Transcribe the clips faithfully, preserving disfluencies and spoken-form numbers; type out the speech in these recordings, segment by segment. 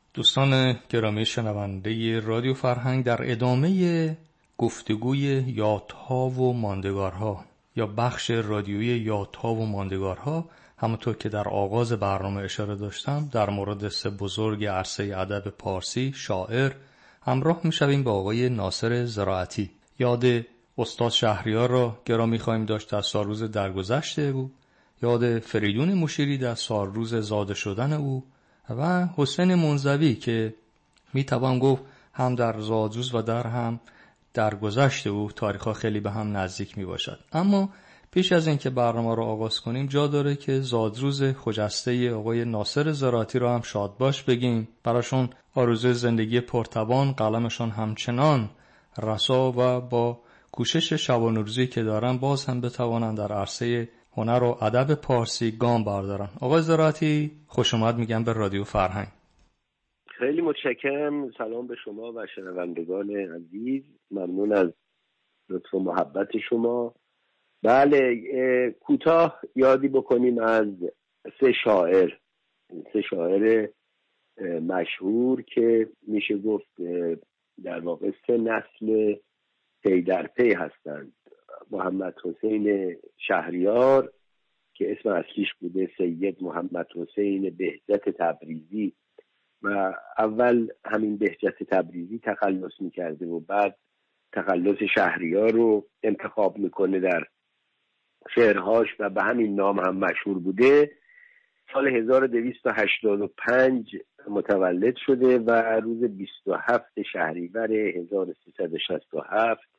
دوستان گرامی شنونده رادیو فرهنگ، در ادامه گفتگوی یادها و ماندگارها یا بخش رادیویی یادها و ماندگارها، همونطور که در آغاز برنامه اشاره داشتم، در مورد سه بزرگ عرصه ادب پارسی، شاعر، همراه می‌شویم با آقای ناصر زراعتی. یاد استاد شهریار را گرامی خواهیم داشت در سالروز درگذشته او، یاد فریدون مشیری در سالروز زاده شدن او و حسین منزوی که میتوان گفت هم در زادروز و در هم در گذشت او تاریخ‌ها خیلی به هم نزدیک میباشد. اما پیش از اینکه برنامه رو آغاز کنیم جا داره که زادروز خجسته آقای ناصر زراعتی رو هم شاد باش بگیم. براشون آرزوی زندگی پرتوان، قلمشون همچنان رسا و با کوشش شبانه روزی که دارن باز هم بتوانن در عرصه هنر و ادب پارسی گام بردارن. آقای زراعتی خوش اومد میگم به رادیو فرهنگ. خیلی متشکرم. سلام به شما و شنوندگان عزیز، ممنون از لطف و محبت شما. بله، کوتاه یادی بکنیم از سه شاعر سه شاعر مشهور که میشه گفت در واقع سه نسل پی در پی هستند. محمد حسین شهریار که اسم اصلیش بوده سید محمد حسین بهجت تبریزی و اول همین بهجت تبریزی تخلص میکرده و بعد تخلص شهریار رو انتخاب میکنه در شعرهاش و به همین نام هم مشهور بوده. سال هزار و دویست و هشتاد و پنج متولد شده و روز بیست و هفتم شهریور هزار و سیصد و شصت و هفت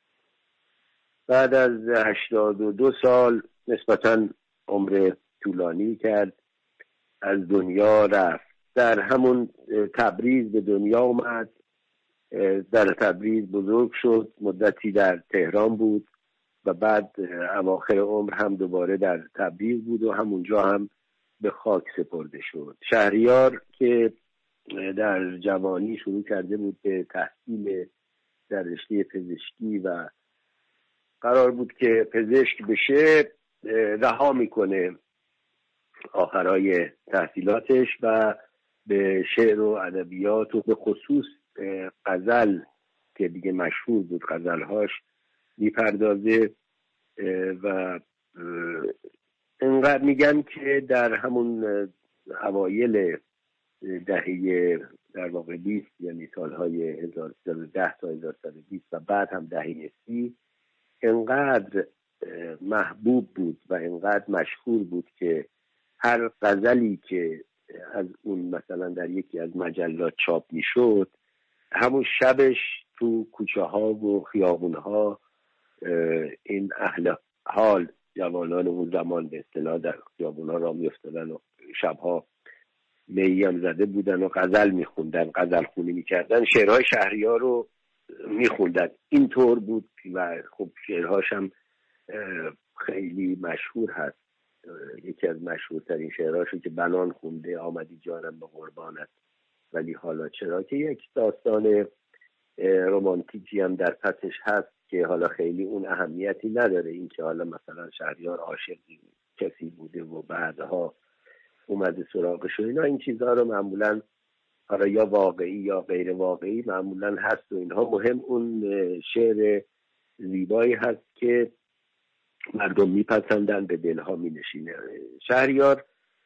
بعد از هشتاد و دو سال نسبتاً عمر طولانی کرد از دنیا رفت. در همون تبریز به دنیا اومد، در تبریز بزرگ شد، مدتی در تهران بود و بعد اواخر عمر هم دوباره در تبریز بود و همونجا هم به خاک سپرده شد. شهریار که در جوانی شروع کرده بود به تحصیل در رشته پزشکی و قرار بود که پزشک بشه، رها میکنه آخرای تحصیلاتش و به شعر و ادبیات و به خصوص غزل که دیگه مشهور بود غزلهاش میپردازه و انقدر میگن که در همون اوایل دهه در واقع بیست، یعنی سالهای هزار و سیصد و ده تا هزار و سیصد و بیست و بعد هم دهه سی، انقدر محبوب بود و انقدر مشهور بود که هر غزلی که از اون مثلا در یکی از مجلات چاپ میشد، همون شبش تو کوچه ها و خیابون ها این اهل حال جوانان اون زمان به اصطلاح در خیابون ها را میافتادن و شبها می هم زده بودن و غزل میخوندن، غزل خونی میکردن، شعرهای شهریار رو میخوندن. اینطور بود و خب شعرهاش هم خیلی مشهور هست. یکی از مشهورترین شعرهاشو که بنان خونده آمدی جانم به قربانت ولی حالا چرا، که یک داستان رمانتیکی هم در پسش هست که حالا خیلی اون اهمیتی نداره، این که حالا مثلا شهریار عاشق کسی بوده و بعدها اومده سراغش و اینا، این چیزها رو معمولا حالا یا واقعی یا غیر واقعی معمولا هست و اینها. مهم اون شعر زیبایی هست که مردم میپسندن، به دلها مینشینه. شهریار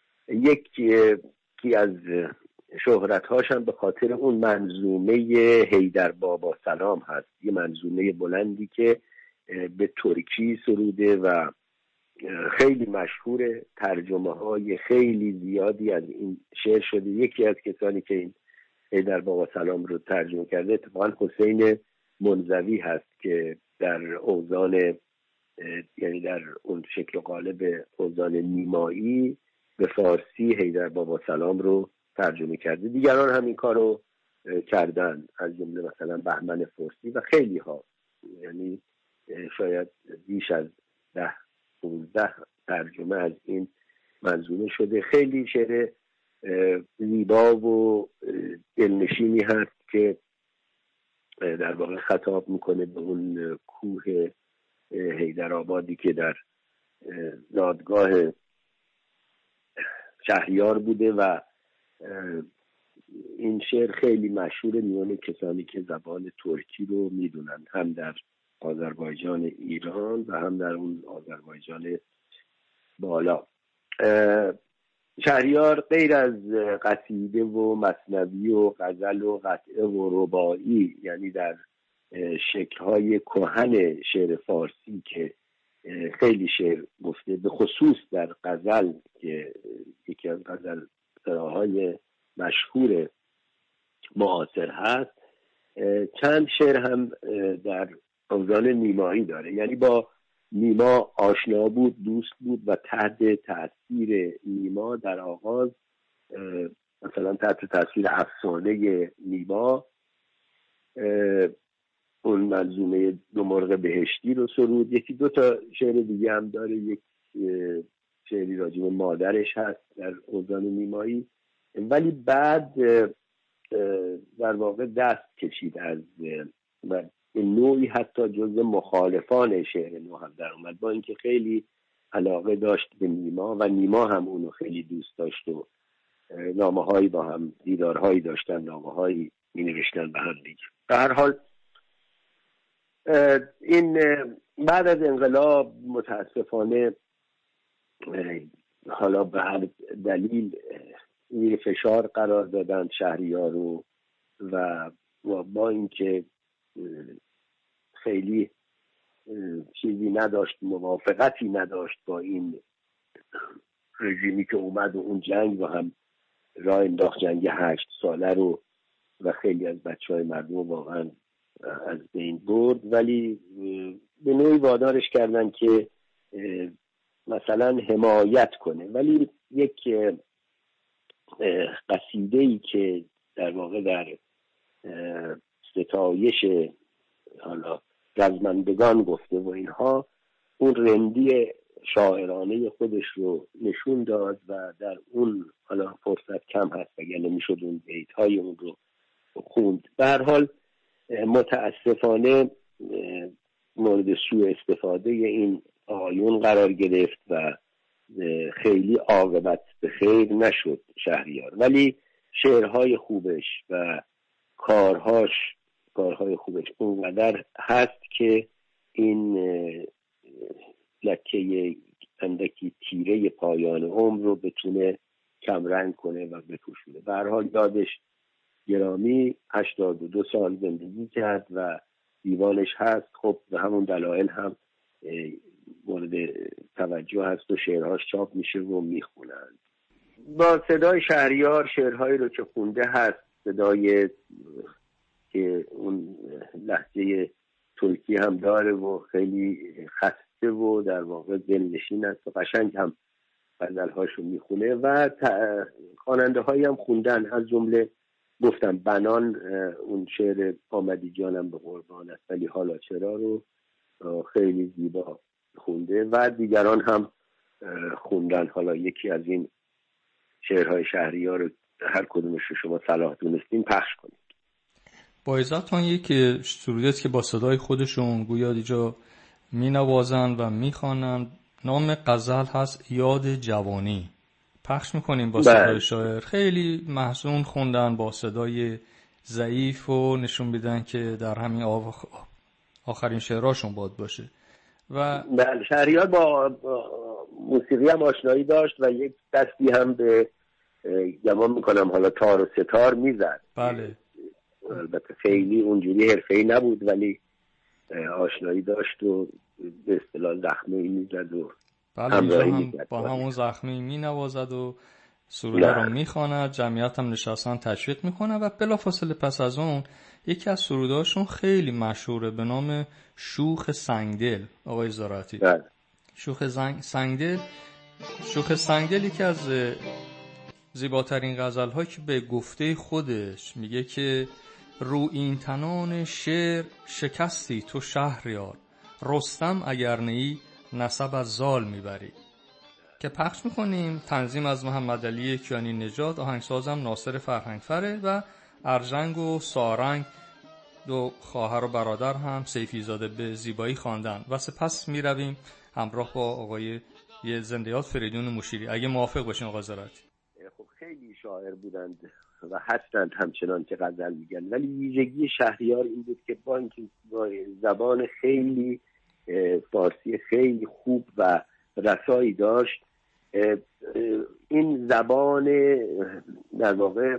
یکی از شهرت‌هاش هم به خاطر اون منظومه حیدر بابا سلام هست، یه منظومه بلندی که به ترکی سروده و خیلی مشهوره، ترجمه های خیلی زیادی از این شعر شده. یکی از کسانی که این حیدر بابا سلام رو ترجمه کرده اتفاقا حسین منزوی هست که در اوزان، یعنی در اون شکل قالب اوزان نیمایی به فارسی حیدر بابا سلام رو ترجمه کرده. دیگران هم این کار رو کردن، از جمله مثلا بهمن فارسی و خیلی ها، یعنی شاید بیش از ده پونزده ترجمه از این منظومه شده. خیلی شعر زیبا و دلنشینی هست که در واقع خطاب میکنه به اون کوه حیدرآبادی که در زادگاه شهریار بوده و این شعر خیلی مشهور میون کسانی که زبان ترکی رو میدونن، هم در آذربایجان ایران و هم در اون آذربایجان بالا. شهریار غیر از قصیده و مثنوی و غزل و قطعه و رباعی، یعنی در شکل‌های کهن شعر فارسی که خیلی شعر گفته، به خصوص در غزل که یکی از غزل سراهای مشهور معاصر هست، چند شعر هم در اوزان نیمایی داره، یعنی با نیما آشنا بود، دوست بود و تحت تأثیر نیما در آغاز، مثلا تحت تأثیر افسانه نیما اون منظومه دو مرغ بهشتی رو سرود. یکی دو تا شعر دیگه هم داره، یک شعری راجع به مادرش هست در اوزان نیمایی، ولی بعد در واقع دست کشید از و نوعی حتی جزء مخالفان شعر نو هم در اومد، با اینکه خیلی علاقه داشت به نیما و نیما هم اونو خیلی دوست داشت و نامه هایی با هم دیدارهایی داشتن، نامه هایی می نوشتن به هم دیگه. به هر حال این بعد از انقلاب متاسفانه حالا به هر دلیل زیر فشار قرار دادن شهریار رو و با اینکه خیلی چیزی نداشت، موافقتی نداشت با این رژیمی که اومد و اون جنگ و هم راه انداخت، جنگ هشت ساله رو و خیلی از بچه های مردم واقعا از بین برد، ولی به نوعی وادارش کردن که مثلا حمایت کنه. ولی یک قصیده‌ای که در واقع در ستایش حالا رزمندگان گفته و اینها، اون رندی شاعرانه خودش رو نشون داد و در اون حالا فرصت کم هست اگر نمیشد اون بیت‌های اون رو خوند. به هر حال متاسفانه مورد سوء استفاده این آیون قرار گرفت و خیلی عاقبت به خیر نشد شهریار، ولی شعرهای خوبش و کارهاش کارهای خوبش اونقدر هست که این لکه اندکی تیره پایان عمر رو بتونه کمرنگ کنه و بپوشونه. به هر حال یادش گرامی. هشتاد و دو سال زندگی کرد و دیوانش هست، خب به همون دلایل هم مورد توجه هست و شعرهاش چاپ میشه و میخونن. با صدای شهریار شعرهایی رو که خونده هست، صدای که اون لهجه ترکی هم داره و خیلی خسته و در واقع دلنشین است و قشنگ هم غزلهاشو میخونه و خواننده هایی هم خوندن، از جمله گفتم بنان اون شعر آمدی جانم به قربان است ولی حالا چرا رو خیلی زیبا خونده و دیگران هم خوندن. حالا یکی از این شعرهای شهریار رو هر کدومش رو شما صلاح دونستین پخش کنید. با عزتان یک سرودی است که با صدای خودشون گویا دیجا می نوازن و می خوانن. نام غزل هست یاد جوانی. پخش میکنیم با صدای شاعر. خیلی محزون خوندن با صدای ضعیف و نشون میدن که در همین آخ... آخرین شعراشون باد باشه. و بله، شهریار با موسیقی هم آشنایی داشت و یک دستی هم به گمان میکنم حالا تار و ستار میزد. بله. البته خیلی اونجوری حرفه‌ای نبود ولی آشنایی داشت و به اصطلاح زخمی میزد و بله اینجا هم با همون زخمی می نوازد و سروده رو می خواند. جمعیت هم نشستن تشویق میکنه و بلافاصله پس از اون یکی از سرودهاشون خیلی مشهوره به نام شوخ سنگدل. آقای زراعتی، شوخ زنگ... سنگدل شوخ سنگدل یکی از زیباترین غزل‌هایی که به گفته خودش میگه که رو این تنان شعر شکستی تو شهریار، رستم اگر نیی نسب از زال میبری، که پخش میکنیم. تنظیم از محمد علی کیانی نژاد، آهنگسازم ناصر فرهنگفره و ارژنگ و سارنگ دو خواهر و برادر هم سیفی زاده به زیبایی خواندن. و سپس میرویم همراه با آقای زنده یاد فریدون مشیری، اگه موافق باشین آقا زراعتی. خب خیلی شاعر بودند و هستند همچنان که غزل میگن، ولی ویژگی شهریار این بود که با اینکه زبان خیلی فارسی خیلی خوب و رسایی داشت، این زبان در واقع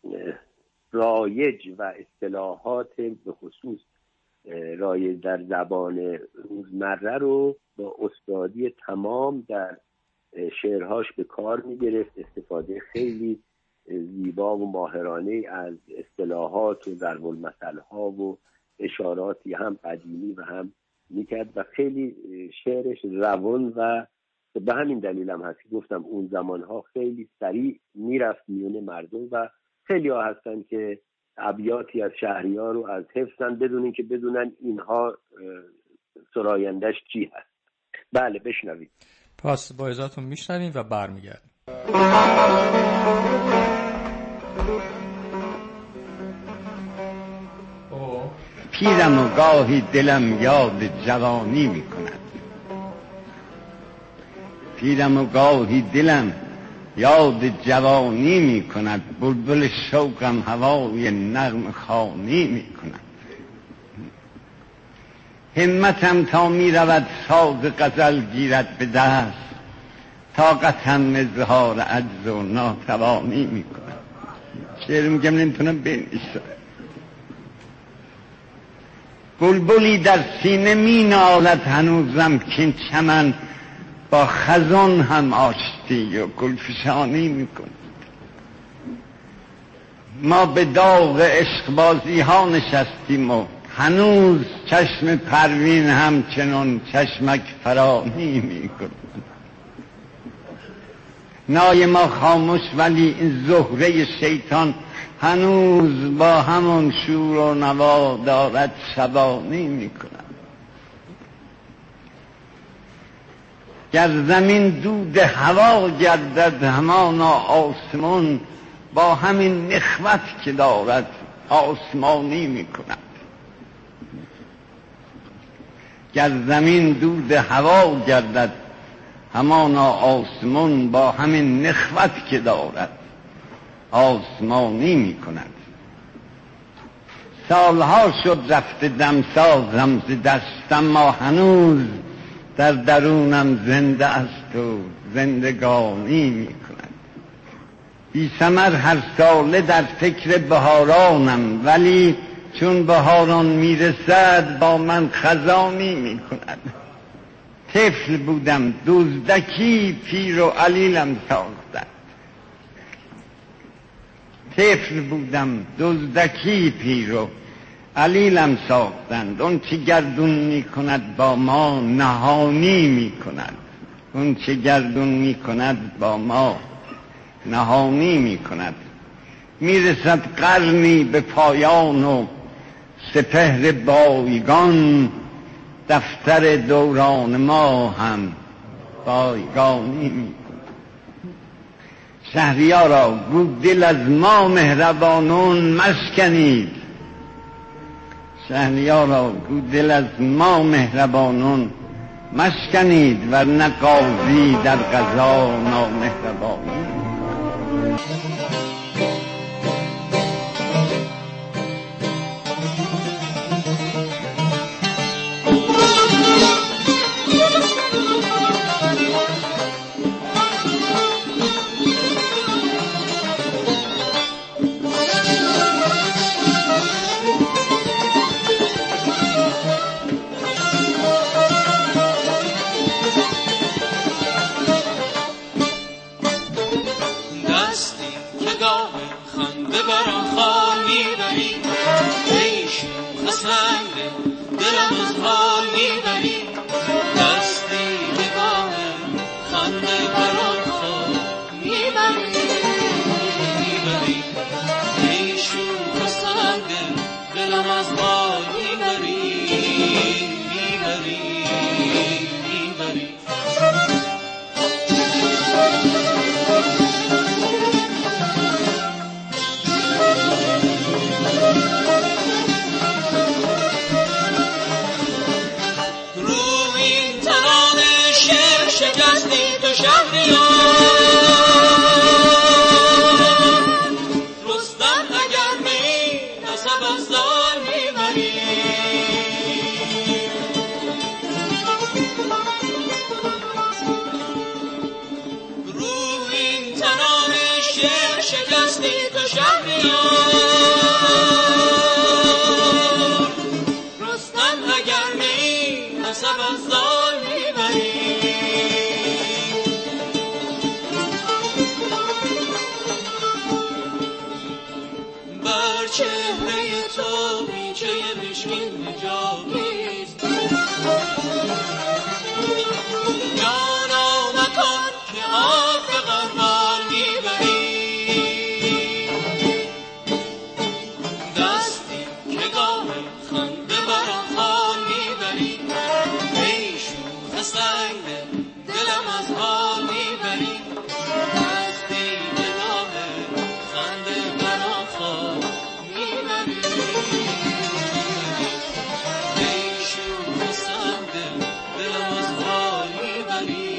رایج و اصطلاحات به خصوص رایج در زبان روزمره رو با استادی تمام در شعرهاش به کار می‌گرفت. استفاده خیلی زیبا و ماهرانه از اصطلاحات و ضرب‌المثل‌ها و اشاراتی هم قدیمی و هم میکرد و خیلی شعرش روان و به همین دلیل هم هست که گفتم اون زمانها خیلی سریع میرفت میون مردم و خیلی ها هستن که ابیاتی از شهریار رو از حفظن بدون این که بدونن اینها سرایندش چی هست. بله بشنوید. پس با اجازهتون میشنویم و برمیگردیم. پیرم و گاهی دلم یاد جوانی میکند، پیرم و گاهی دلم یاد جوانی میکند، بلبل شوقم هوای نغمه خوانی میکند. همتم تا میرود ساز غزل گیرد به دست، طاقتم اظهار عجز و ناتوانی میکند. شعر میگم نمیتونم بنویسم. بلبلی در سینه می نالد هنوزم که چمن با خزان هم آشتی و گلفشانی میکند. ما به داغ عشقبازی ها نشستیم و هنوز چشم پروین همچنان چشمک فرانی میکند. نای ما خاموش ولی این زهره شیطان هنوز با همون شور و نوا دارد شبانی میکند. گر زمین دود هوا گردد همانا آسمان با همین نخوت که دارد آسمانی میکند. گر زمین دود هوا گردد همانا آسمان با همین نخوت که دارد آسمانی میکند. سالها شد رفته دمسازم ز دستم، ما هنوز در درونم زنده است و زندگانی میکند. بی ثمر هر ساله در فکر بهارانم، ولی چون بهاران میرسد با من خزانی میکند. طفل بودم دزدکی پیر و علیلم ساختند، طفل بودم دزدکی پیر و علیلم ساختند. اون چه گردون میکند با ما نهانی میکند، اون چه گردون میکند با ما نهانی میکند. میرسد قرنی به پایان و سپهر بایگان، دفتر دوران ما هم بایگانی میکند. شهریارا گو دل از ما مهربانون مشکنید، شهریارا گو دل از ما مهربانون مشکنید، ورنه قاضی در قضا نامهربانی. شهریار رستم از زال میبری. رو این ترانه شعر شکستی تو شهریار، رستم اگر نی نسب از زال میبری. بر چهره تو بیچه مشکین نجابیست، جانا مکن که آب به غربال میبری. دستی که گاه خنده بر آن میبری، ای شوخ سنگ دلم از حال میبری. دستی که گاه خنده بر آن میبری، ای شوخ سنگ دلم از حال میبری.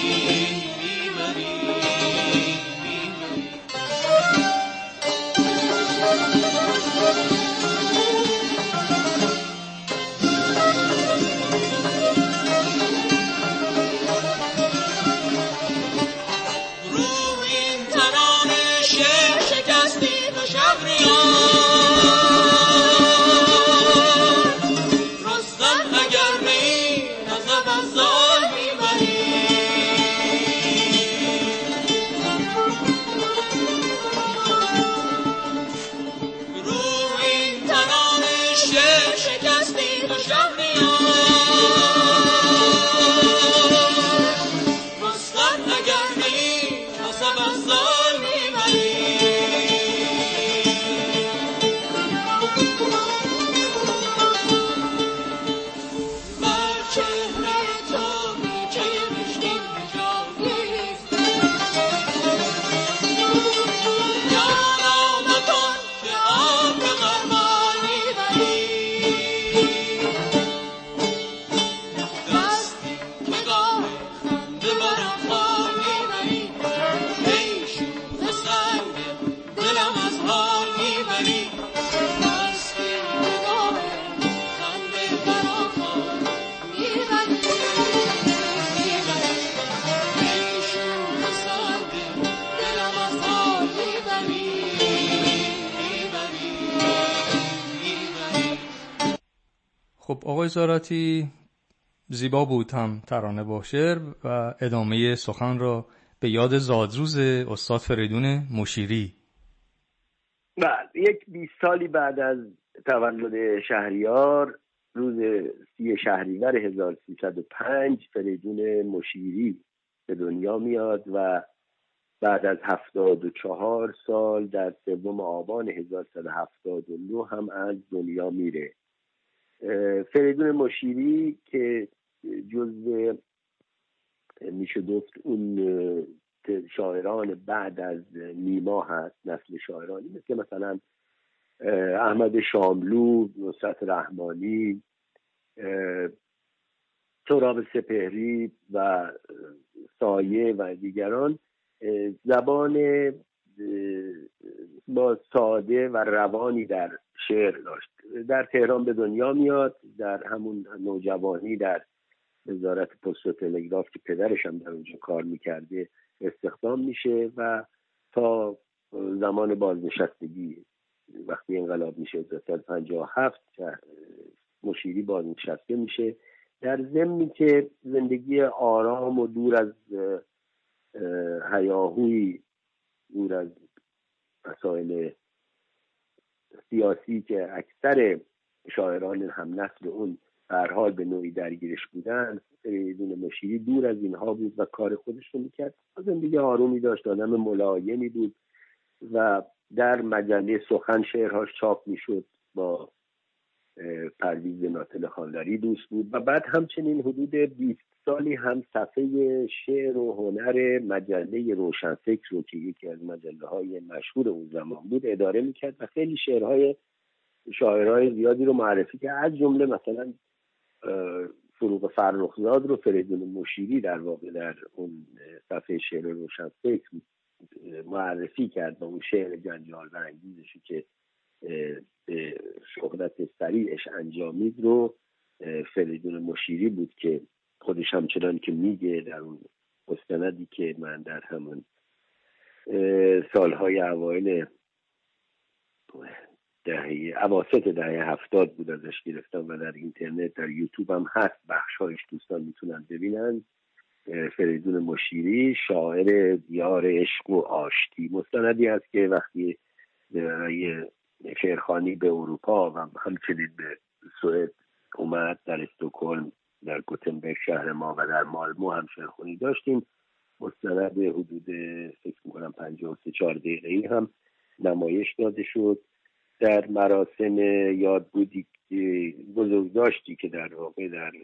خب آقای زاراتی، زیبا بود هم ترانه با شعر و ادامه سخن را به یاد زادروز استاد فریدون مشیری. بله، یک بیست سالی بعد از تولد شهریار، روز سی شهریور هزار و سیصد و پنج، فریدون مشیری به دنیا میاد و بعد از هفتاد و چهار سال در سوم آبان هزار و سیصد و هفتاد و نه هم از دنیا میره. فریدون مشیری که جزو میشه گفت اون شاعران بعد از نیما هست، نسل شاعرانی مثل مثلا احمد شاملو، نصرت رحمانی، سهراب سپهری و سایه و دیگران، زبان با ساده و روانی در شعر داشت. در تهران به دنیا میاد، در همون نوجوانی در وزارت پست و تلگراف که پدرش هم در اونجا کار میکرده استخدام میشه و تا زمان بازنشستگی وقتی انقلاب میشه هزار و سیصد و پنجاه و هفت مشیری بازنشسته میشه، در ضمنی که زندگی آرام و دور از هیاهوی، دور از مسائل سیاسی که اکثر شاعران هم نسل اون به هر حال به نوعی درگیرش بودن، فریدون مشیری دور از اینها بود و کار خودش رو میکرد. زندگی آرومی داشت، آدم ملایمی بود و در مجله سخن شعرهاش چاپ میشد. با پرویز ناتل خانداری دوست بود و بعد همچنین حدود بیست سالی هم صفحه شعر و هنر مجله روشنفکر رو که یکی از مجله های مشهور اون زمان بود اداره میکرد و خیلی شعرهای شاعرهای زیادی رو معرفی کرد. از جمله مثلا فروغ فرخزاد رو فریدون مشیری در واقع در اون صفحه شعر روشنفکر معرفی کرد با اون شعر جنجال برانگیزشی که صورت سریعش انجامید رو فریدون مشیری بود که خودش همچنان که میگه در اون مستندی که من در همون سالهای اوایل دهه اواسط دهه هفتاد بود ازش گرفتم و در اینترنت در یوتیوب هم هست، بخشایش دوستان میتونن ببینن. فریدون مشیری شاعر دیار عشق و آشتی، مستندی است که وقتی برای شعرخوانی به اروپا و همچنین به سوئد اومد، در استکهلم، در گوتنبرگ شهر ما و در مالمو هم شعرخوانی داشتیم. مستند حدود فکر میکنم پنجاه و سه چهار دقیقه‌ای هم نمایش داده شد در مراسم یادبودی بزرگداشتی که در واقع در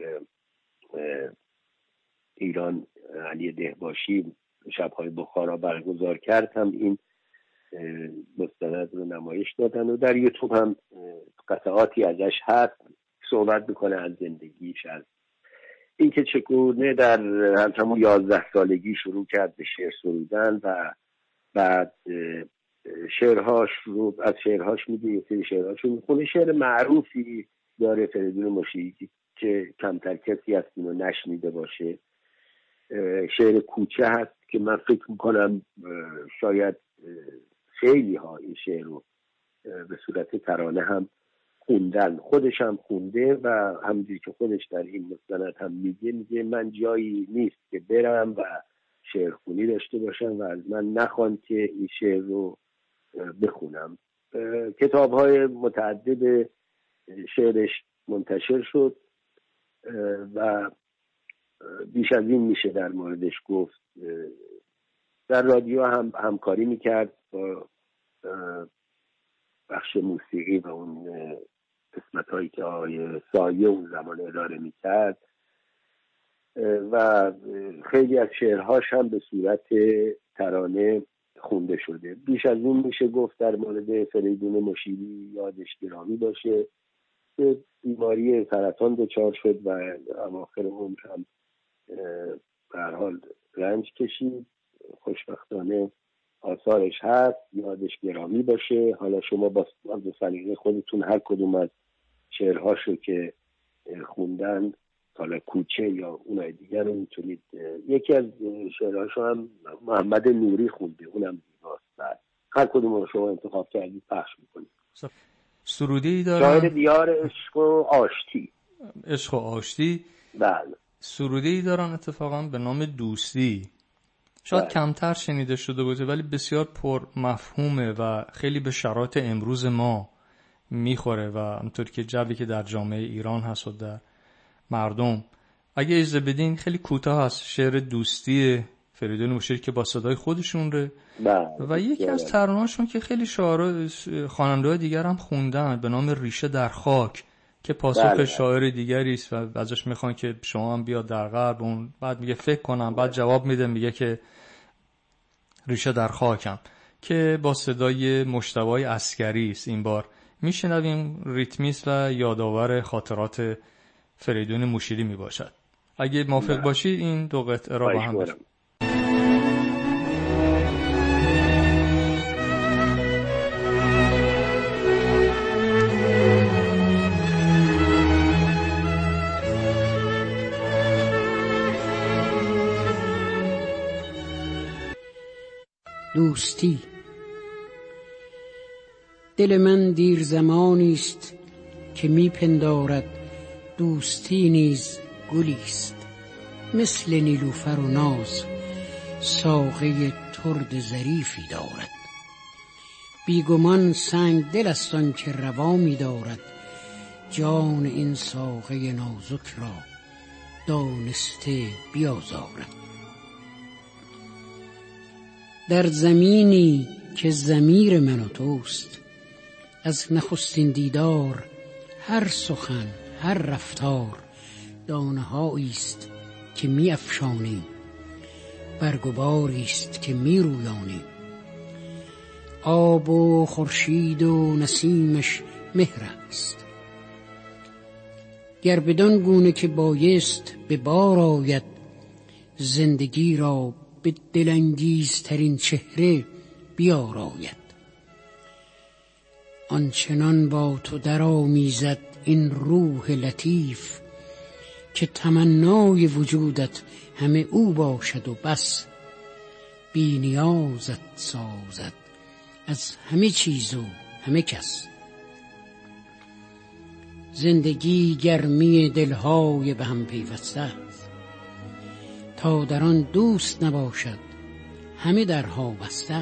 ایران علی دهباشی شب‌های بخارا برگزار کرد. هم این مستند رو نمایش دادن و در یوتیوب هم قطعاتی ازش هست. صحبت میکنه از زندگیش، از اینکه چگونه در همون یازده سالگی شروع کرد به شعر سرودن و بعد شعرهاش رو از شعرهاش میگه، یه سری شعرهاش رو میخونه. شعر معروفی داره فریدون مشیری که کمتر کسی از اینو نشنیده باشه، شعر کوچه هست که من فکر میکنم شاید خیلی ها این شعر رو به صورت ترانه هم خوندن، خودش هم خونده و همونجوری که خودش در این مستند هم میگه میگه من جایی نیست که برم و شعرخونی داشته باشم و از من نخوان که این شعر رو بخونم. کتاب‌های متعدد شعرش منتشر شد و بیش از این میشه در موردش گفت. در رادیو هم همکاری میکرد با بخش موسیقی و اون قسمت هایی که آقای سایه اون زمان اداره میکرد و خیلی از شعرهاش هم به صورت ترانه خونده شده. بیش از این میشه گفت در مورد فریدون مشیری یادش گرامی باشه. بیماری سرطان دچار شد و اواخر عمر هم به هر حال رنج کشید. خوشبختانه آثارش هست، یادش گرامی باشه. حالا شما با از سلیقه خودتون هر کدوم از شعرهاشو که خوندن، حالا کوچه یا اونای دیگر رو میتونید. یکی از شعرهاشو هم محمد نوری خونده، اونم زیباست. بعد هر کدوم رو شما انتخاب کردید پخش میکنید. سرودی دارم، شاعر دیار عشق و آشتی. عشق و آشتی. بله. سرودی دارن اتفاقا به نام دوستی. شاید بله. کمتر شنیده شده باشه ولی بسیار پر مفهومه و خیلی به شرایط امروز ما میخوره و همونطور که جوی که در جامعه ایران هست و در مردم. اگه اجازه بدین خیلی کوتاه هست شعر دوستی فریدون مشیری که با صدای خودشون ره بله. و یکی از ترانه‌هاشون که خیلی شاعر خواننده‌های دیگر هم خوندن به نام ریشه در خاک که پاسخ بله. شاعر دیگری است و ازش میخوان که شما هم بیاد در غرب. اون بعد میگه فکر کنم، بعد جواب میده میگه که ریشه در خاکم، که با صدای مجتبی عسکری است. این بار میشنویم، ریتمیست و یادآور خاطرات فریدون مشیری میباشد. اگه موافق باشی این دو قطعه را با هم بشنویم. دوستی. دل من دیر زمانی است که می پندارد دوستی نیز گلیست، مثل نیلوفر و ناز ساقه ترد ظریفی دارد. بیگمان سنگ دل است آن که روا می دارد جان این ساقه نازک را دانسته بیازارد. در زمینی که ضمیر من و توست، از نخستین دیدار هر سخن هر رفتار دانه هایی است که می افشانیم، برگ و باری است که می رویانیم. آب و خورشید و نسیمش مهر است، گر بدان گونه که بایست به بار آید زندگی را به دلانگیزترین چهره بیاراید. آنچنان با تو در آمیزد این روح لطیف، که تمنای وجودت همه او باشد و بس. بی نیازت سازد از همه چیز و همه کس. زندگی گرمی دلهای به هم پیوسته است، تا در آن دوست نباشد همه درها بسته.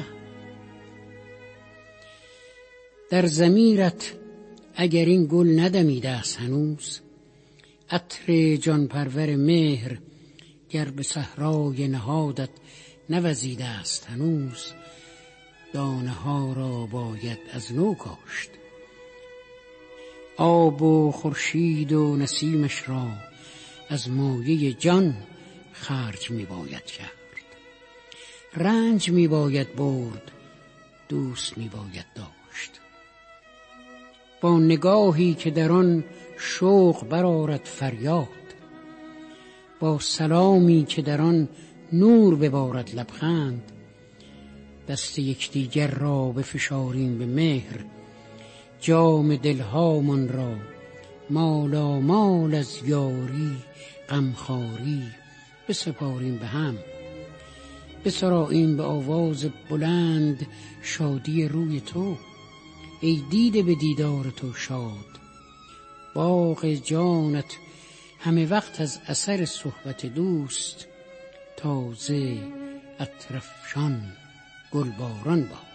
در ضمیرت اگر این گل ندمیده است هنوز، عطر جان پرور مهر گر به صحرای نهادت نوزیده است هنوز، دانه ها را باید از نو کاشت. آب و خورشید و نسیمش را از مایه جان خرج می باید کرد. رنج می باید برد، دوست می باید داشت. با نگاهی که در آن شوق برآرد فریاد، با سلامی که در آن نور ببارد لبخند، دست یکدیگر را بفشاریم به مهر، جام دلهامان را مالا مال از یاری غمخواری بسپاریم به هم. بسراییم به آواز بلند شادی روی تو، ای دیده به دیدار تو شاد. باغ جانت همه وقت از اثر صحبت دوست، تازه اطرفشان گلباران باد.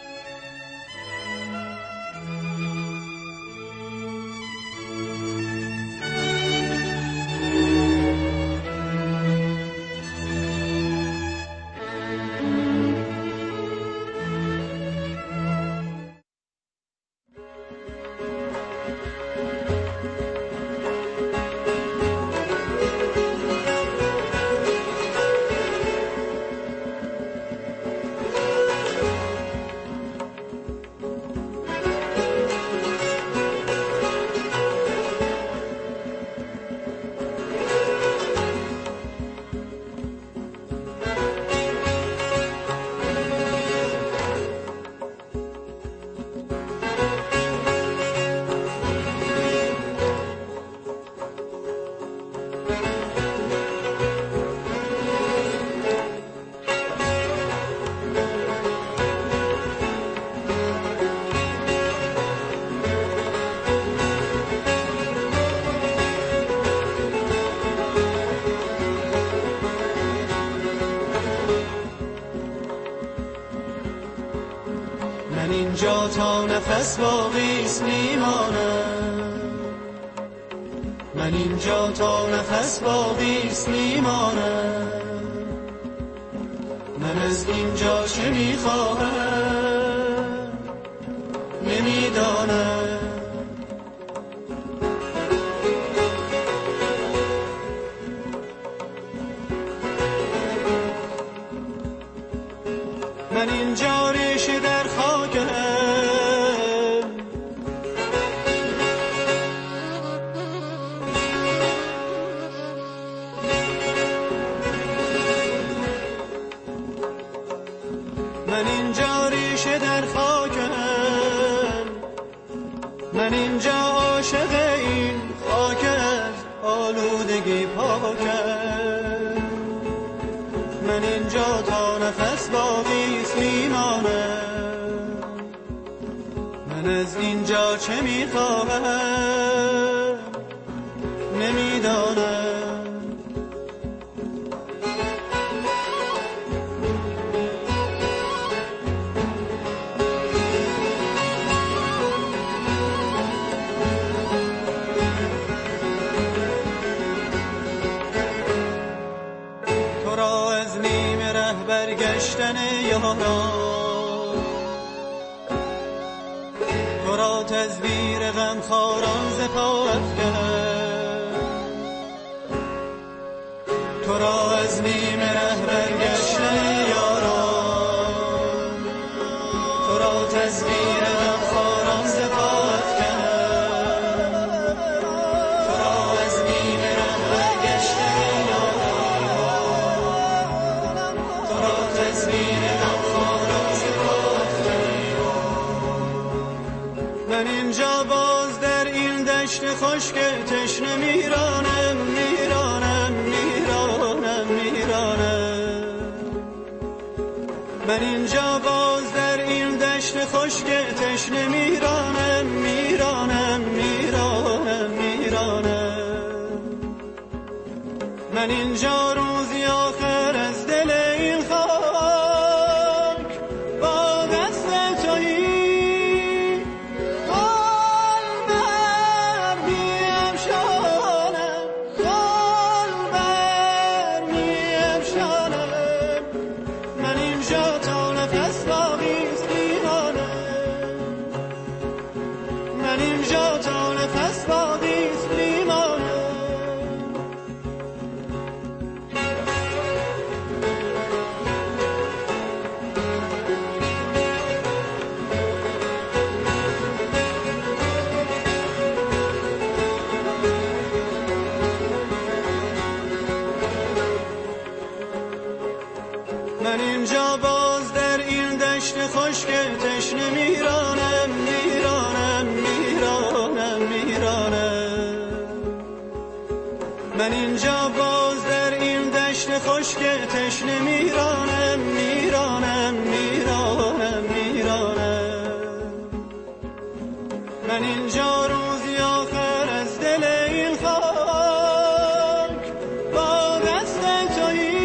اینجا تا نفس باقیست میمانم، من اینجا تا نفس باقیست میمانم. من از اینجا چه میخواهم نمیدانم. من اینجا ریشه در خاکم، من اینجا ریشه در خاکم، من اینجا عاشق این خاک از آلودگی پاکم. من اینجا تا نفس باقیست میمانم. من از اینجا چه میخواهم نمیدانم. تو را از نیمه ره برگشتن یاران، تو را تزویر غمخواران ز پا افکند. تو را از نیمه ره برگشتن یاران، تو را تزویر غمخواران ز پا افکند. تو را از نیمه ره برگشتن یاران، تو را تزویر غمخواران ز پا افکند. دشت خشک تشنه میرانم میرانم میرانم میرانم من اینجا باز در این دشت خشک تشنه میرانم میرانم میرانم میرانم من اینجا روزی آخر از دل این خاک با دست تویی گل بر می‌افشانم گل بر می‌افشانم من اینجا تا نفس باقیست میمانم من اینجا تا نفس باقیست میمانم من اینجا باز در این دشت خشک تشنه میرانم میرانم میرانم میرانم من اینجا باز در این دشت خشک تشنه میرانم میرانم میرانم میرانم من اینجا روزی آخر از دل این خاک با دست تویی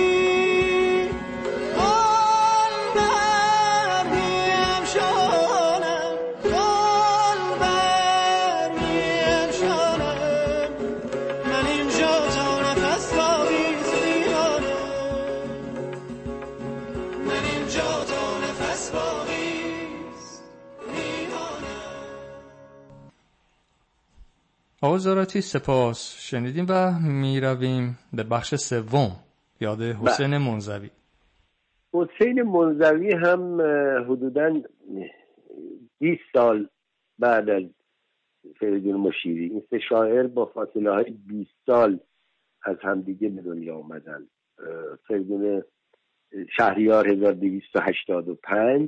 آقا زاراتی سپاس. شنیدیم و می رویم به بخش سوم، یاد حسین منزوی. حسین منزوی هم حدوداً بیست سال بعد از فریدون مشیری، این سه شاعر با فاصله های بیست سال از همدیگه به دنیا آمدن. فریدون شهریار هزار و دویست و هشتاد و پنج،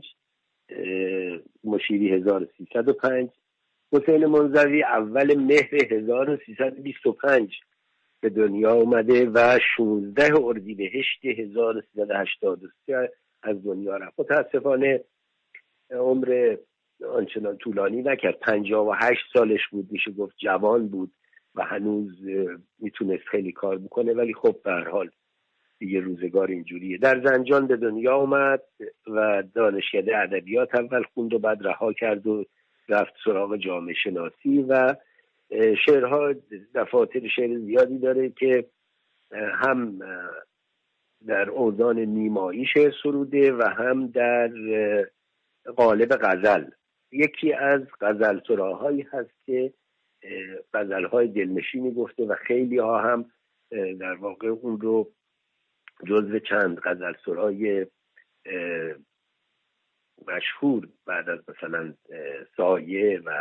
مشیری هزار و سیصد و پنج، حسین منزوی اول مهر هزار و سیصد و بیست و پنج به دنیا اومده و شانزده اردیبهشت هزار و سیصد و هشتاد و سه از دنیا رفت. متاسفانه عمر آنچنان طولانی نکرد، پنجاه و هشت سالش بود، میشه گفت جوان بود و هنوز میتونست خیلی کار بکنه، ولی خب به هر حال دیگه روزگار اینجوریه. در زنجان به دنیا اومد و دانشکده ادبیات اول خوند و بعد رها کرد و رفت سراغ جامعه شناسی و شعرها، دفاتر شعر زیادی داره که هم در اوزان نیمایی شعر سروده و هم در قالب غزل. یکی از غزل سراهایی هست که غزلهای دلنشینی گفته و خیلی ها هم در واقع اون رو جزو چند غزل سرای مشهور بعد از مثلا سایه و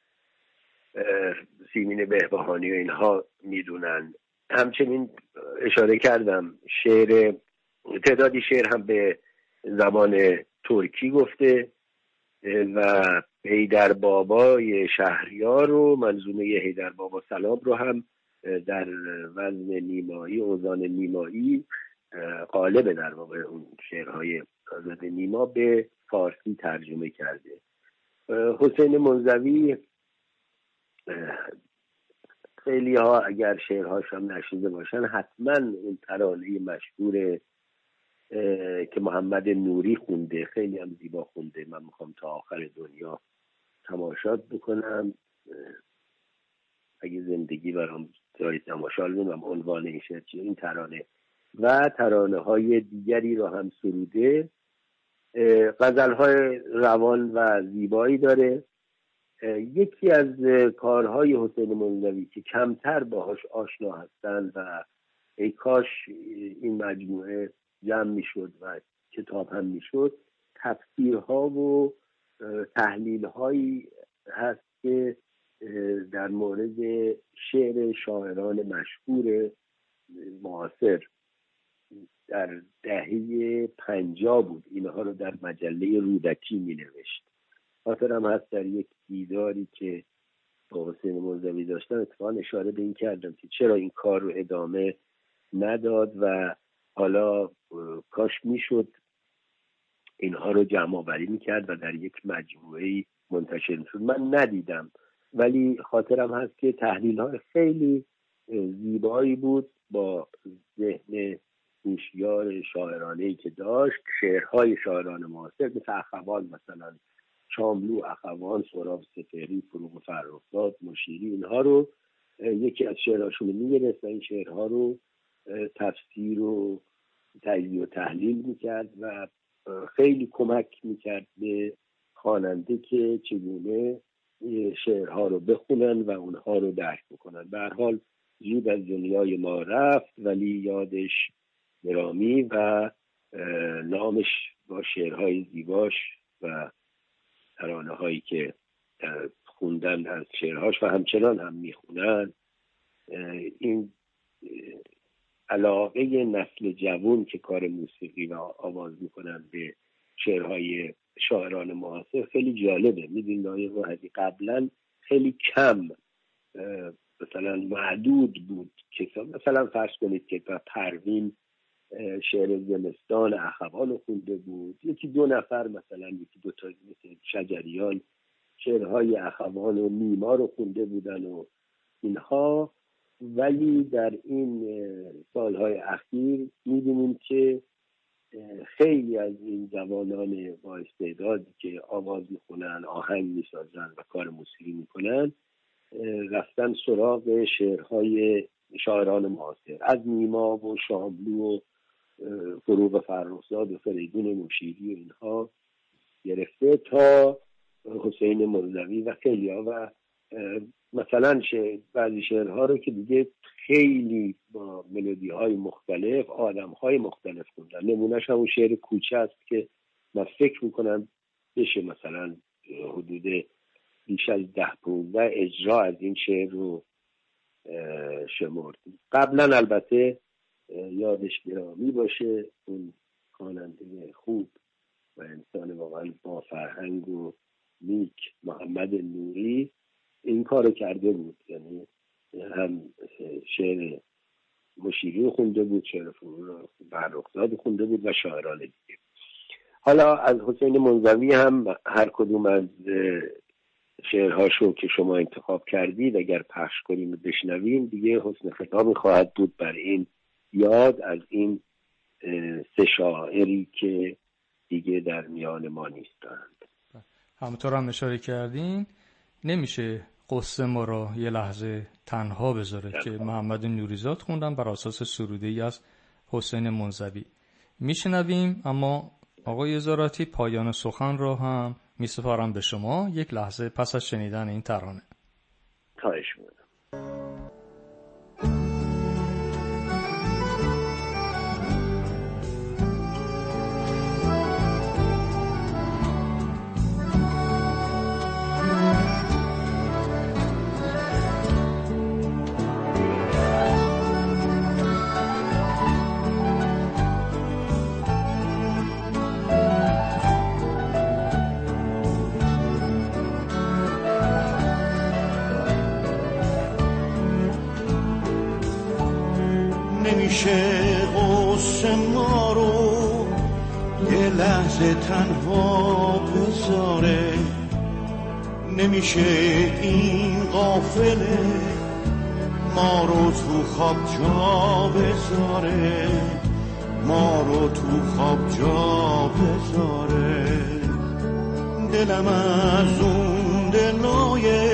سیمین بهبهانی و اینها میدونن. همچنین اشاره کردم شعر، تعدادی شعر هم به زبان ترکی گفته و حیدر بابای شهریار و منظومه حیدر بابا سلام رو هم در وزن نیمایی، اوزان نیمایی، قالب در واقع اون شعرهای آزاد نیما به فارسی ترجمه کرده. حسین منزوی خیلی ها اگر شعرهاش هم نشنیده باشن حتما اون ترانه مشهور که محمد نوری خونده، خیلی هم زیبا خونده، من میخوام تا آخر دنیا تماشات بکنم، اگه زندگی برام جای تماشا کنم، عنوان این شعر چیه، این ترانه و ترانه های دیگری رو هم سروده. غزل های روان و زیبایی داره. یکی از کارهای حسین منزوی که کمتر باهاش آشنا هستن و ای کاش این مجموعه جمع میشد و کتاب هم میشد، تفسیرها و تحلیلهایی هست که در مورد شعر شاعران مشهور معاصر در دهه پنجاه بود. اینها رو در مجله رودکی می نوشت. خاطرم هست در یک دیداری که با حسین منزوی داشتم اتفاقا اشاره به این کردم که چرا این کار رو ادامه نداد و حالا کاش میشد اینها رو جمع آوری میکرد و در یک مجموعه‌ای منتشر میشد. من ندیدم ولی خاطرم هست که تحلیل های خیلی زیبایی بود با ذهن هوشیار شاعرانه‌ای که داشت. شعرهای شاعران معاصر مثل اخوان، مثلا شاملو، اخوان، سهراب سپهری، فروغ فرخزاد، مشیری، اینها رو یکی از شعرهاشون رو میگرفت و این شعرها رو تفسیر و تجزیه و تحلیل میکرد و خیلی کمک میکرد به خواننده که چگونه شعرها رو بخونن و اونها رو درک بکنن. به هر حال زود از دنیای ما رفت ولی یادش گرامی و نامش با شعرهای زیباش و ترانه هایی که خوندن از شعرهاش و همچنان هم میخونن، این علاقه نسل جوان که کار موسیقی و آواز میکنن به شعرهای شاعران معاصر خیلی جالبه. میدونید آقای وحدی قبلا خیلی کم مثلا معدود بود که مثلا فرض کنید که پروین شعر زمستان اخوان رو خونده بود، یکی دو نفر مثلا یکی دو تا مثل شجریان شعرهای اخوان و نیما رو خونده بودن و اینها. ولی در این سالهای اخیر می‌بینیم که خیلی از این جوانان با استعدادی که آواز میخونن، آهنگ میسازن و کار موسیقی میکنن رفتن سراغ شعرهای شاعران معاصر، از نیما و شاملو و فروغ فرخزاد و فریدون مشیری و اینها گرفته تا حسین منزوی و خیلی ها و مثلا شعر بعضی شعرها رو که دیگه خیلی با ملودی های مختلف آدم های مختلف خوندن. نمونهش همون شعر کوچه است که من فکر میکنم بشه مثلا حدود بیش از ده پونزده اجرا از این شعر رو شمرد. قبلا البته یادش گرامی باشه اون خواننده خوب و انسان واقعا با فرهنگ و نیک محمد نوری این کارو کرده بود، یعنی هم شعر مشیری رو خونده بود، شعر فروغ فرخزاد خونده بود و شاعران دیگه. حالا از حسین منزوی هم هر کدوم از شعرهاشو که شما انتخاب کردید اگر پخش کنیم و بشنویم دیگه حسن ختامی خواهد بود بر این یاد از این سه شاعری که دیگه در میان ما نیستند. همونطور هم اشاره کردین نمیشه قصه ما را یه لحظه تنها بذاره که محمد نوریزاد خوندن بر اساس سروده‌ای از حسین منزوی. میشنویم، اما آقای زاراتی پایان سخن را هم میسپارم به شما یک لحظه پس از شنیدن این ترانه. خواهش می‌کنم. نمیشه قصه ما رو یه لحظه تنها بذاره، نمیشه این قافله ما رو تو خواب جا بذاره، ما رو تو خواب جا بذاره. دلم از اون دلای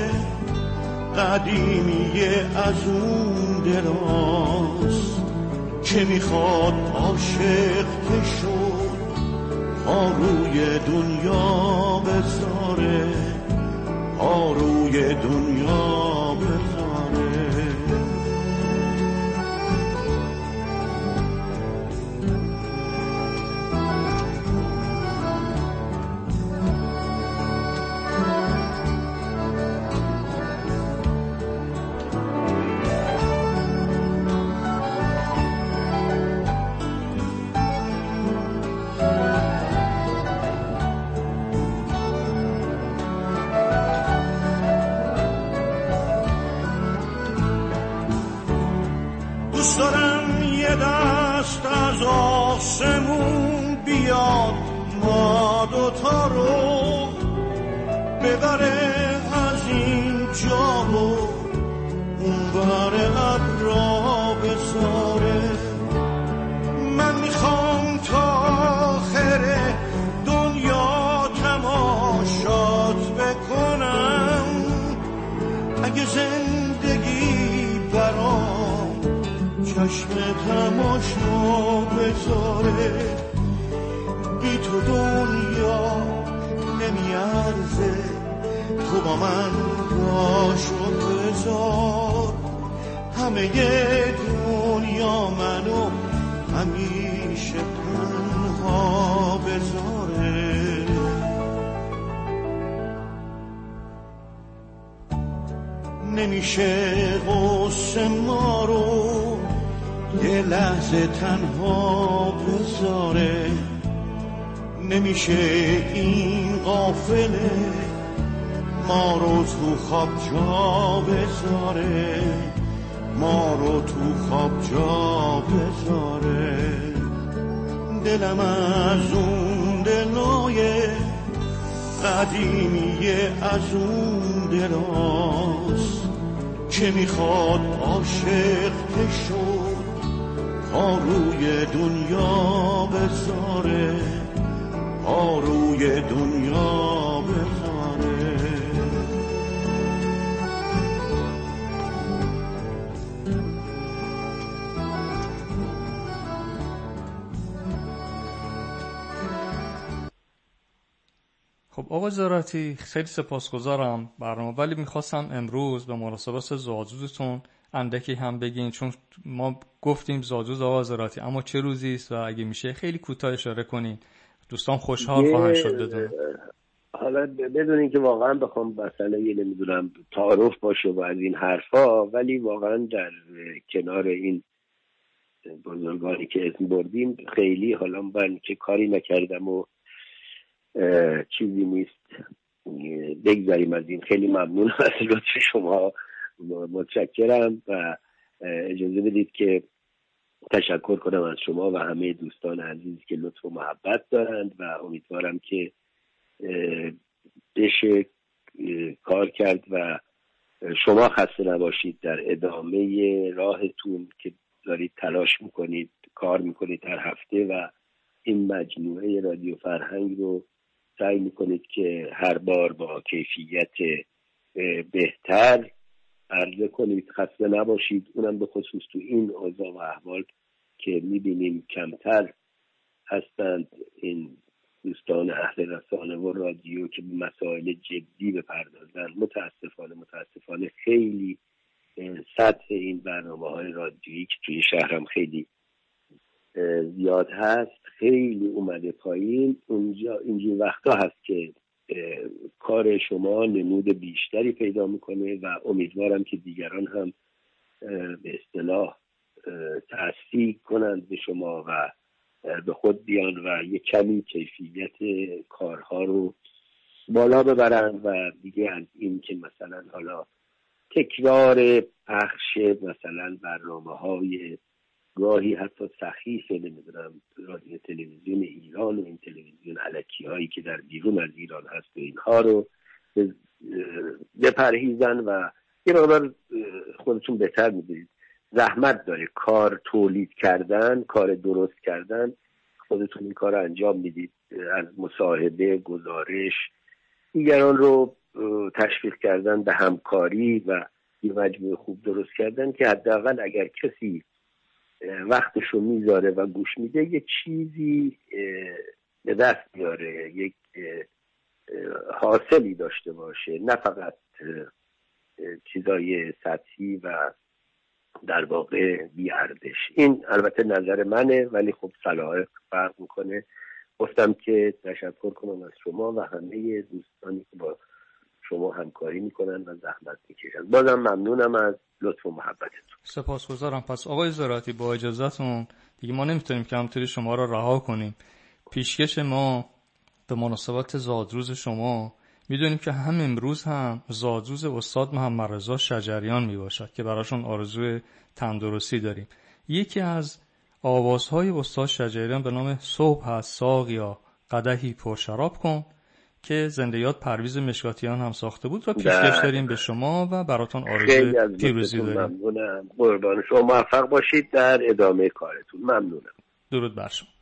قدیمیه از اون دراست که میخواد عاشق که شد پا روی دنیا بذاره، پا روی دنیا بذاره. دوست دارم یه دست از آسمون بیاد ما دوتا رو ببره از این جا و اون بره ابرا بذاره. من میخوام تا آخر دنیا تماشات بکنم، اگه زندگی برام چشم تماشا بذاره. بی تو دنیا نمیارزه، تو با من باشو بذار. همه دنیا منو همیشه تنها بذاره. نمیشه غصه ما رو یه لحظه تنها بذاره. نمیشه این غافله ما رو تو خواب جا بذاره، ما رو تو خواب جا بذاره. دلم از اون دلای قدیمیه، از اون دلاست که میخواد عاشق که شد پا روی دنیا بذاره، پا روی دنیا بذاره. خب آقای زاراتی خیلی سپاسگزارم برنامه، ولی میخواستم امروز به مناسبت زادروزتون اندکی هم بگین، چون ما گفتیم زادروز آقای زاراتی، اما چه روزی است و اگه میشه خیلی کوتاه اشاره کنین دوستان خوشحال خواهند شد بدونن. حالا بدون اینکه واقعا بخوام مسئله یه نمیدونم تعارف باشه و از این حرفا، ولی واقعا در کنار این بزرگانی که اسم بردیم خیلی حالا من که کاری نکردم و چیزی نیست بگذاریم از این. خیلی ممنون از لطف شما، متشکرم و اجازه بدید که تشکر کنم از شما و همه دوستان عزیز که لطف و محبت دارند و امیدوارم که بشه کار کرد و شما خسته نباشید در ادامه راهتون که دارید تلاش میکنید، کار میکنید هر هفته و این مجموعه رادیو فرهنگ رو سعی میکنید که هر بار با کیفیت بهتر عرضه کنید. خسته نباشید، اونم به خصوص تو این اوضاع و احوال که میبینیم کمتر هستند این دوستان اهل رسانه و رادیو که به مسائل جدی بپردازن. متاسفانه متاسفانه خیلی سطح این برنامه‌های رادیویی که توی شهرم خیلی زیاد هست خیلی اومده پایین. اونجا اینجور وقتا هست که کار شما نمود بیشتری پیدا میکنه و امیدوارم که دیگران هم به اصطلاح تأثیر کنند به شما و به خود بیان و یک کمی کیفیت کارها رو بالا ببرند و دیگه از این که مثلا حالا تکرار پخش مثلا برنامه های گاهی حتی سخیف نمیدونم رادیو تلویزیون ایران و این تلویزیون الکی هایی که در بیرون از ایران هست و اینها رو بپرهیزن و یه مقدار خودتون بهتر میدونید زحمت داره کار تولید کردن، کار درست کردن. خودتون این کار رو انجام میدید از مصاحبه، گزارش، دیگران رو تشویق کردن به همکاری و یه مجموعه خوب درست کردن که حداقل اگر کسی وقتشو میذاره و گوش میده یه چیزی به دست بیاره، یک حاصلی داشته باشه، نه فقط چیزای سطحی و در واقع بی ارزش. این البته نظر منه ولی خب صلاح فرق میکنه. گفتم که تشکر کنم از شما و همه دوستانی که با شما همکاری میکنن و زحمت میکشن. بازم ممنونم از لطف و محبتتون. سپاسگزارم. پس آقای زاراتی با اجازهتون دیگه ما نمیتونیم که همطوری شما را رها کنیم. پیشکش ما به مناسبت زادروز شما میدونیم که هم امروز هم زادروز استاد محمد رضا شجریان میباشد که براشون آرزوی تندرستی داریم. یکی از آوازهای استاد شجریان به نام صبح از ساقیا قدحی پر شراب کن که زنده یاد پرویز مشکاتیان هم ساخته بود را پیشکش داریم به شما و براتون آرزوی پیروزی داریم. ممنونم. قربان شما، موفق باشید در ادامه کارتون. ممنونم. درود بر شما.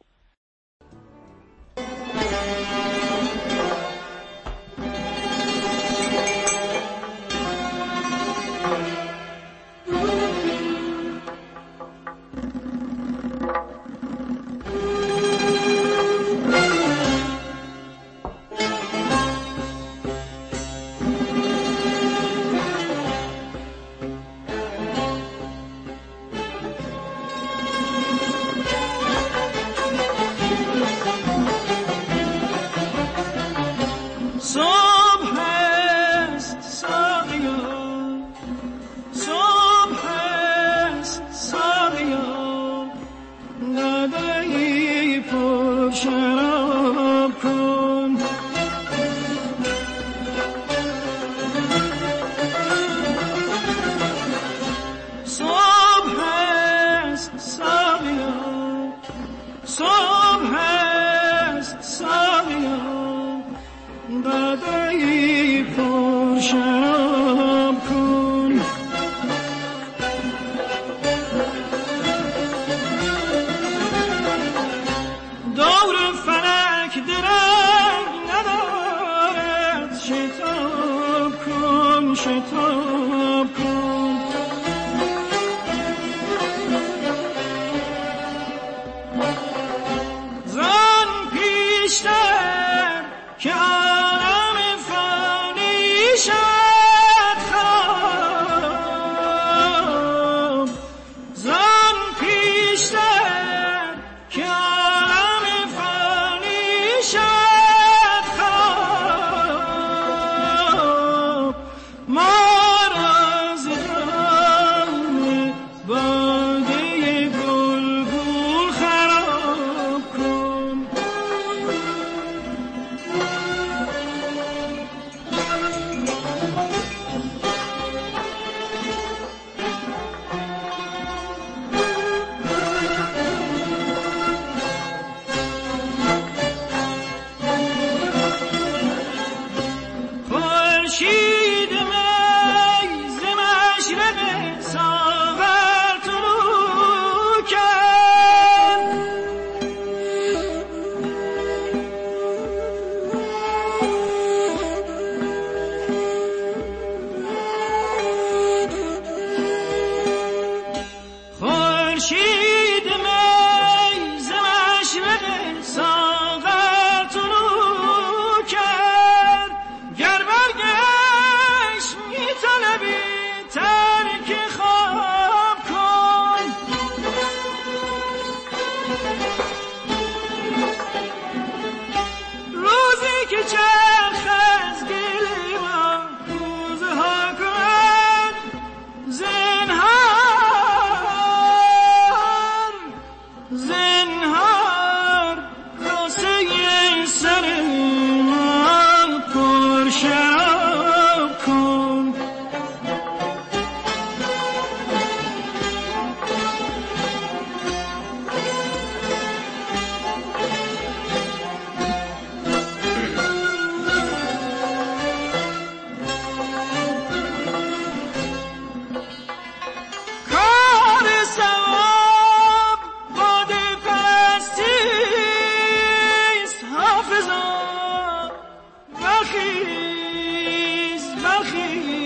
برخیز برخیز